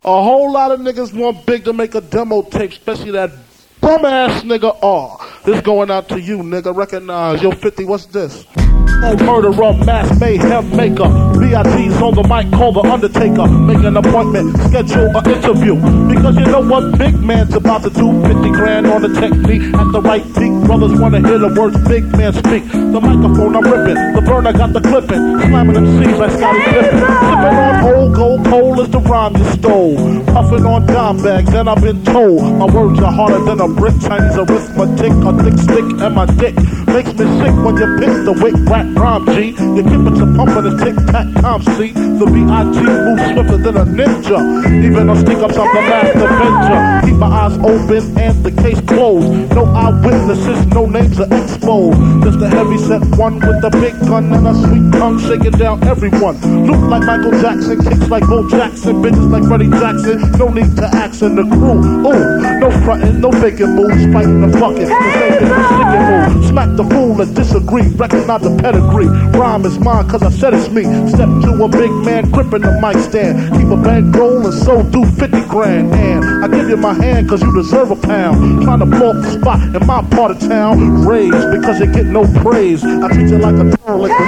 A whole lot of niggas want Big to make a demo tape, especially that bum ass nigga R. This going out to you, nigga. Recognize. Yo, 50, what's this? Murderer, mass mayhem maker. B.I.G.'s on the mic, call the Undertaker. Make an appointment, schedule an interview. Because you know what big man's about to do. 50 grand on the technique at the right beat. Brothers wanna hear the words big man speak. The microphone I'm ripping, the burner got the clipping. Slamming them C's like Scottie Pippen. Sipping on old gold coal is the rhyme you stole. Puffing on dime bags and I've been told my words are harder than a brick. Chinese arithmetic, a thick stick and my dick makes me sick when you pick the wick rap rhyme G. You keep it to pumping and tick tack time see. The B.I.G. moves swifter than a ninja. Even on stick ups I'm the last avenger. Keep my eyes open and the case closed. No eyewitnesses, no names are exposed. Just a heavy set one with a big gun and a sweet tongue shaking down everyone. Look like Michael Jackson, kicks like Bo Jackson, bitches like Freddie Jackson. No need to ask in the crew. Ooh, no frontin', no faking moves, fighting the bucket. The same as the sticking move. Smack the fool and disagree. Recognize the pedigree. Rhyme is mine cause I said it's me. Step to a big man gripping the mic stand. Keep a bankroll and so do 50 grand. And I give you my hand cause you deserve a pound. Trying to blow up the spot in my part of town. Rage because you get no praise. I treat you like a dog like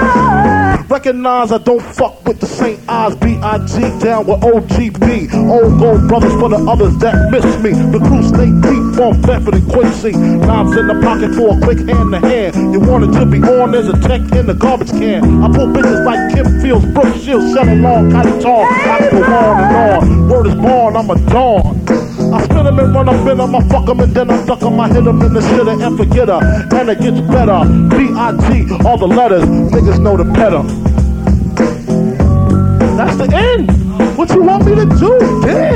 a Recognize I don't fuck with the St. Ives. B.I.G. down with OGB. Old gold brothers for the others that miss me. The crew stay deep on Bedford and Quincy. Knives in the pocket for a quick hand to hand. You want it to be on, there's a tech in the garbage can. I pull bitches like Kim Fields, Brooke Shields, selling long, kite tall. I go on and on. Word is born, I'm a dawn. I spin them and run up in them, I fuck them and then I duck them. I hit them in the shitter and forget her. And it gets better. B.I.G. all the letters, niggas know the better. That's the end. What you want me to do? Damn.